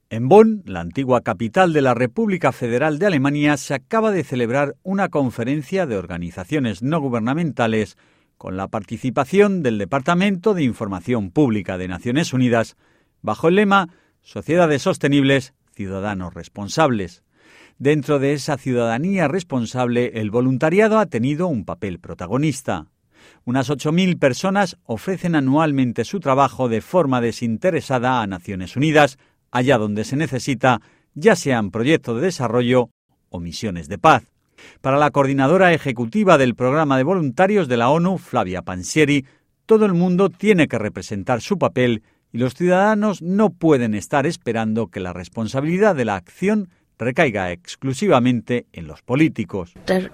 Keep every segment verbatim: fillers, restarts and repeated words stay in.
En Bonn, la antigua capital de la República Federal de Alemania, se acaba de celebrar una conferencia de organizaciones no gubernamentales con la participación del Departamento de Información Pública de Naciones Unidas, bajo el lema Sociedades Sostenibles, Ciudadanos Responsables. Dentro de esa ciudadanía responsable, el voluntariado ha tenido un papel protagonista. Unas ocho mil personas ofrecen anualmente su trabajo de forma desinteresada a Naciones Unidas, allá donde se necesita, ya sean proyectos de desarrollo o misiones de paz. Para la coordinadora ejecutiva del programa de voluntarios de la ONU, Flavia Pansieri, todo el mundo tiene que representar su papel y los ciudadanos no pueden estar esperando que la responsabilidad de la acción recaiga exclusivamente en los políticos.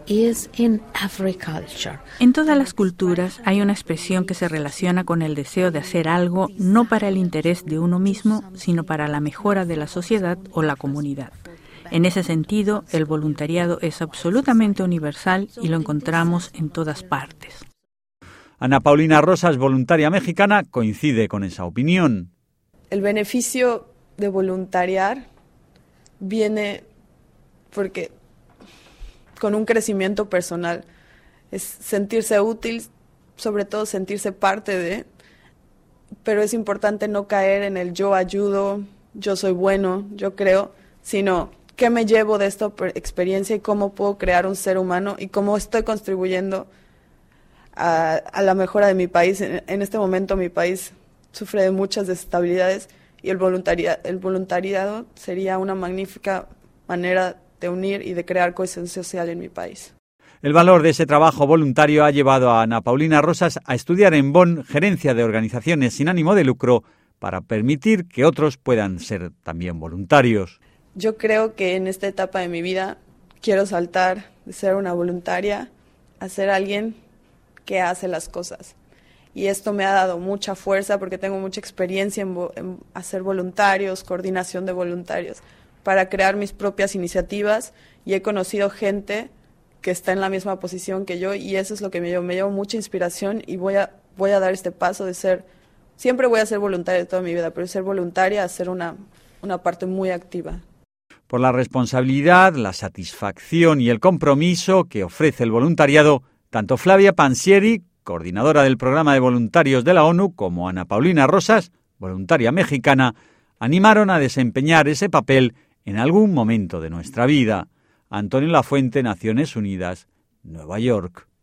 En todas las culturas hay una expresión que se relaciona con el deseo de hacer algo no para el interés de uno mismo, sino para la mejora de la sociedad o la comunidad. En ese sentido, el voluntariado es absolutamente universal y lo encontramos en todas partes. Ana Paulina Rosas, voluntaria mexicana, coincide con esa opinión. El beneficio de voluntariar viene porque con un crecimiento personal, es sentirse útil, sobre todo sentirse parte de, pero es importante no caer en el yo ayudo, yo soy bueno, yo creo, sino qué me llevo de esta experiencia y cómo puedo crear un ser humano y cómo estoy contribuyendo a, a la mejora de mi país. En, en este momento mi país sufre de muchas desestabilidades y el voluntariado, el voluntariado sería una magnífica manera de unir y de crear cohesión social en mi país. El valor de ese trabajo voluntario ha llevado a Ana Paulina Rosas a estudiar en Bonn gerencia de organizaciones sin ánimo de lucro para permitir que otros puedan ser también voluntarios. Yo creo que en esta etapa de mi vida quiero saltar de ser una voluntaria a ser alguien que hace las cosas. Y esto me ha dado mucha fuerza porque tengo mucha experiencia en, vo- en hacer voluntarios, coordinación de voluntarios, para crear mis propias iniciativas y he conocido gente que está en la misma posición que yo y eso es lo que me llevo, me llevo mucha inspiración y voy a, voy a dar este paso de ser, siempre voy a ser voluntaria de toda mi vida, pero ser voluntaria a ser una, una parte muy activa. Por la responsabilidad, la satisfacción y el compromiso que ofrece el voluntariado, tanto Flavia Pansieri, coordinadora del programa de voluntarios de la ONU, como Ana Paulina Rosas, voluntaria mexicana, animaron a desempeñar ese papel en algún momento de nuestra vida. Antonio Lafuente, Naciones Unidas, Nueva York.